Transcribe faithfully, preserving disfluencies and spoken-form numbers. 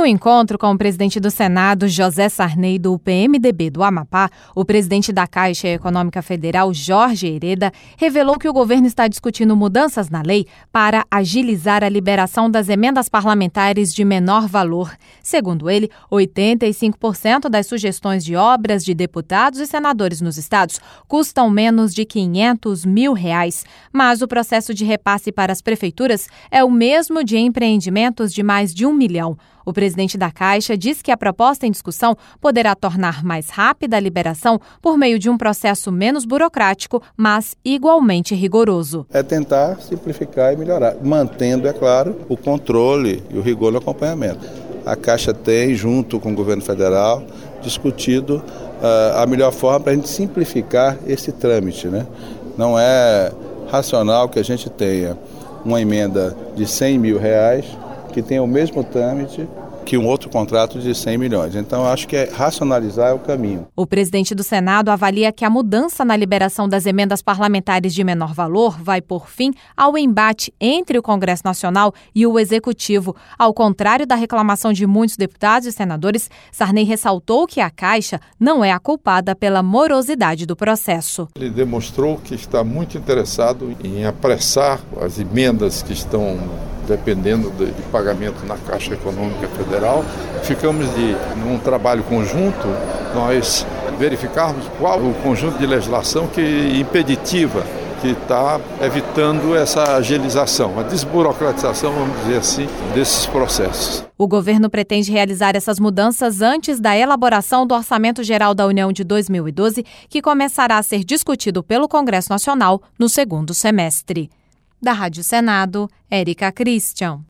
um encontro com o presidente do Senado, José Sarney, do P M D B do Amapá, o presidente da Caixa Econômica Federal, Jorge Hereda, revelou que o governo está discutindo mudanças na lei para agilizar a liberação das emendas parlamentares de menor valor. Segundo ele, oitenta e cinco por cento das sugestões de obras de deputados e senadores nos estados custam menos de quinhentos mil reais, mas o processo de repasse para as prefeituras é o mesmo de empreendimentos de mais de um milhão. O presidente da Caixa diz que a proposta em discussão poderá tornar mais rápida a liberação por meio de um processo menos burocrático, mas igualmente rigoroso. É tentar simplificar e melhorar, mantendo, é claro, o controle e o rigor no acompanhamento. A Caixa tem, junto com o governo federal, discutido uh, a melhor forma para a gente simplificar esse trâmite, né? Não é racional que a gente tenha uma emenda de cem mil reais que tenha o mesmo trâmite que um outro contrato de cem milhões. Então, acho que é racionalizar o caminho. O presidente do Senado avalia que a mudança na liberação das emendas parlamentares de menor valor vai pôr fim ao embate entre o Congresso Nacional e o Executivo. Ao contrário da reclamação de muitos deputados e senadores, Sarney ressaltou que a Caixa não é a culpada pela morosidade do processo. Ele demonstrou que está muito interessado em apressar as emendas que estão dependendo de, de pagamento na Caixa Econômica Federal. Ficamos de, num trabalho conjunto, nós verificarmos qual o conjunto de legislação que impeditiva, que está evitando essa agilização, a desburocratização, vamos dizer assim, desses processos. O governo pretende realizar essas mudanças antes da elaboração do Orçamento Geral da União de dois mil e doze, que começará a ser discutido pelo Congresso Nacional no segundo semestre. Da Rádio Senado, Érica Christian.